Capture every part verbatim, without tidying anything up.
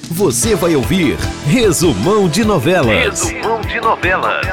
Você vai ouvir Resumão de Novelas. Resumão de Novelas.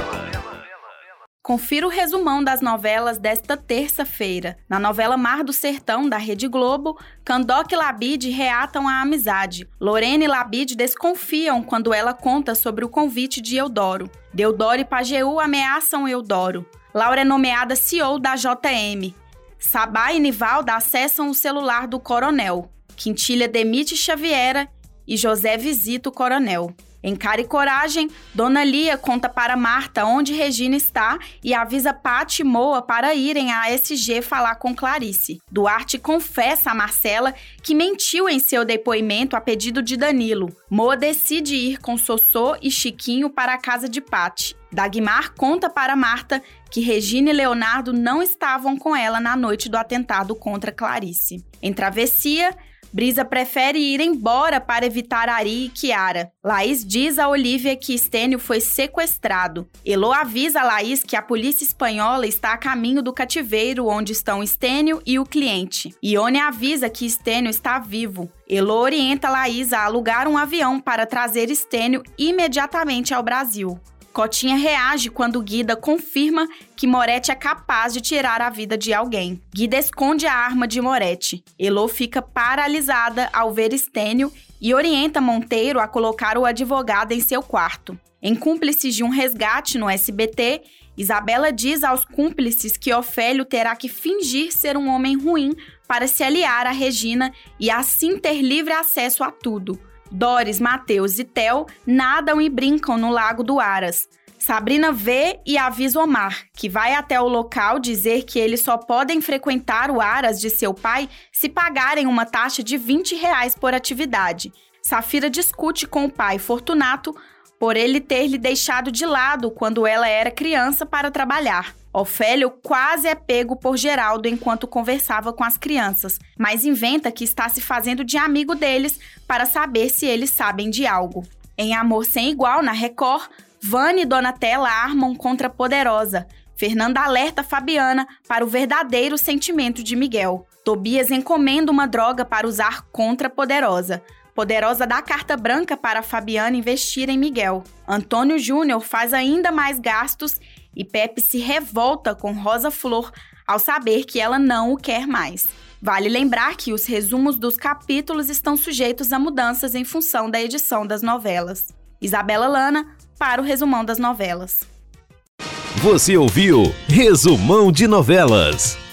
Confira o resumão das novelas desta terça-feira. Na novela Mar do Sertão, da Rede Globo, Candoca e Labide reatam a amizade. Lorena e Labide desconfiam quando ela conta sobre o convite de Eudoro. Deodoro e Pajeú ameaçam Eudoro. Laura é nomeada C E O da J M. Sabá e Nivalda acessam o celular do coronel. Quintilha demite Xaviera e José visita o coronel. Em Cara e Coragem, Dona Lia conta para Marta onde Regina está e avisa Pati e Moa para irem à A S G falar com Clarice. Duarte confessa a Marcela que mentiu em seu depoimento a pedido de Danilo. Moa decide ir com Sossô e Chiquinho para a casa de Pati. Dagmar conta para Marta que Regina e Leonardo não estavam com ela na noite do atentado contra Clarice. Em Travessia, Brisa prefere ir embora para evitar Ari e Kiara. Laís diz a Olívia que Estênio foi sequestrado. Elô avisa a Laís que a polícia espanhola está a caminho do cativeiro onde estão Estênio e o cliente. Ione avisa que Estênio está vivo. Elô orienta Laís a alugar um avião para trazer Estênio imediatamente ao Brasil. Cotinha reage quando Guida confirma que Moretti é capaz de tirar a vida de alguém. Guida esconde a arma de Moretti. Elô fica paralisada ao ver Estênio e orienta Monteiro a colocar o advogado em seu quarto. Em Cúmplices de um Resgate no S B T, Isabela diz aos cúmplices que Ofélio terá que fingir ser um homem ruim para se aliar a Regina e assim ter livre acesso a tudo. Doris, Mateus e Theo nadam e brincam no Lago do Aras. Sabrina vê e avisa Omar, que vai até o local dizer que eles só podem frequentar o Aras de seu pai se pagarem uma taxa de vinte reais por atividade. Safira discute com o pai Fortunato por ele ter lhe deixado de lado quando ela era criança para trabalhar. Ofélio quase é pego por Geraldo enquanto conversava com as crianças, mas inventa que está se fazendo de amigo deles para saber se eles sabem de algo. Em Amor Sem Igual, na Record, Vânia e Donatella armam contra Poderosa. Fernanda alerta Fabiana para o verdadeiro sentimento de Miguel. Tobias encomenda uma droga para usar contra Poderosa. Poderosa dá carta branca para Fabiana investir em Miguel. Antônio Júnior faz ainda mais gastos e Pepe se revolta com Rosa Flor ao saber que ela não o quer mais. Vale lembrar que os resumos dos capítulos estão sujeitos a mudanças em função da edição das novelas. Isabela Lana, para o Resumão das Novelas. Você ouviu Resumão de Novelas.